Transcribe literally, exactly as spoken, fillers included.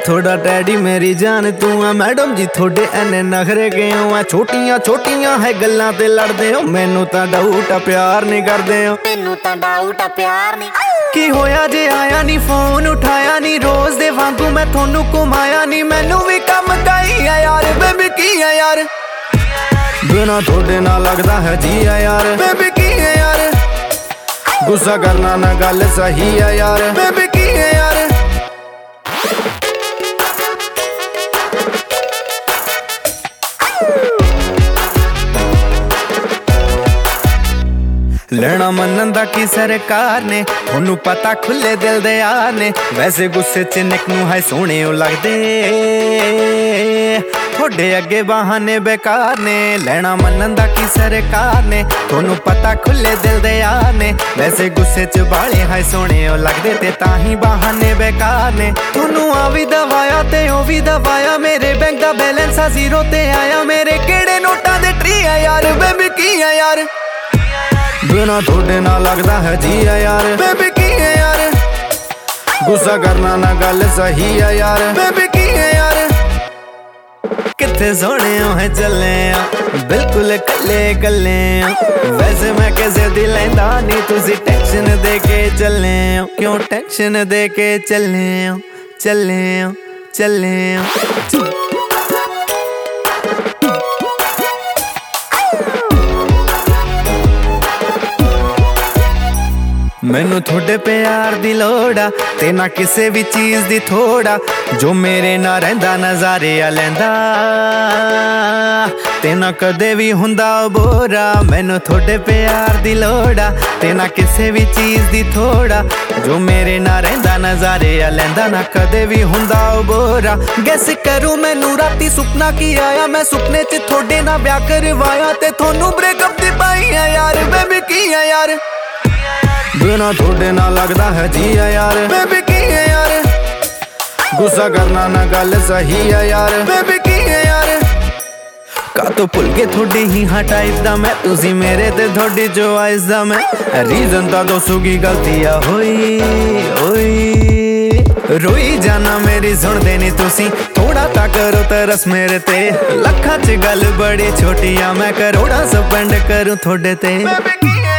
थोड़ा डैडी मेरी जान तू आ मैडम जी थोड़े एने नखरे क्यों आ छोटियां छोटियां है गल्लां ते लड़दे हो मैनू तां डाउट आ प्यार नहीं करदे हो मैनू तां डाउट आ प्यार नहीं की होया जे आया नी फोन उठाया नी रोज दे वांगू मैं थोनू घुमाया नी मैनू भी कम काई है यार बेबी की है यार बिना थोड़े ना लगदा है जी है यार बेबी की है यार गुस्सा करना ना गल सही है यार बेबी की है यार लेना मनन दा की सरकार ने थोनू पता खुले दिल दे यार ने वैसे गुस्से च निकनू है सोहणे लगदे थोड़े अगे बहाने बेकार ने लेना मनन दा की सरकार ने थोनू पता खुले दिल दे यार ने वैसे गुस्से च बाले है सोहणे लगदे ते ताही बहाने बेकार ने थोनू आ भी दवाया ते ओ भी दवाया मेरे बैंक दा बैलेंस आ जीरो ते आया मेरे केड़े नोटां दे ट्री है यार बेबी की है यार बिना थोड़े ना लगदा है जी है यार बेबी की है यार गुस्सा करना ना गल सही है यार बेबी की है यार किथे सोने है चले बिल्कुल कले कले वैसे मैं कैसे दिल लैंदा नहीं तुसी टेंशन दे के चले क्यों टेंशन दे के चले चले चले मैनू थोड़े प्यार दी लोड़ आ ते ना किसे भी चीज दी थोड़ा जो मेरे ना रहिंदा नज़ारे आ लैंदा ते ना कदे भी हुंदा बोरा मैनू थोड़े प्यार दी लोड़ आ ते ना किसे भी चीज दी थोड़ा जो मेरे ना रहिंदा नज़ारे आ लैंदा ना कदे भी हुंदा बोरा गैस करूं मैनू राती सुपना की आया मैं सुपने च थोड़े ना ब्याह करवाया ते थोनू ब्रेकअप दी पाई है यार बेबी की है यार बिना थोड़े ना लगदा है जी है यार बेबी की है यार गुस्सा करना ना गल सही है यार बेबी की है यार का तो भुल के थोड़ी ही हाँ टाइप दा मैं तुसी मेरे ते थोड़ी जो आइस दा मैं रीजन ता दसो की गलती आ होई होई रोई जाना मेरी सुन देनी तुसी थोड़ा ता करो तरस मेरे ते लखा च गल बड़ी छोटी आ मैं करोड़ा स्पेंड करूं थोड़े ते बेबी की है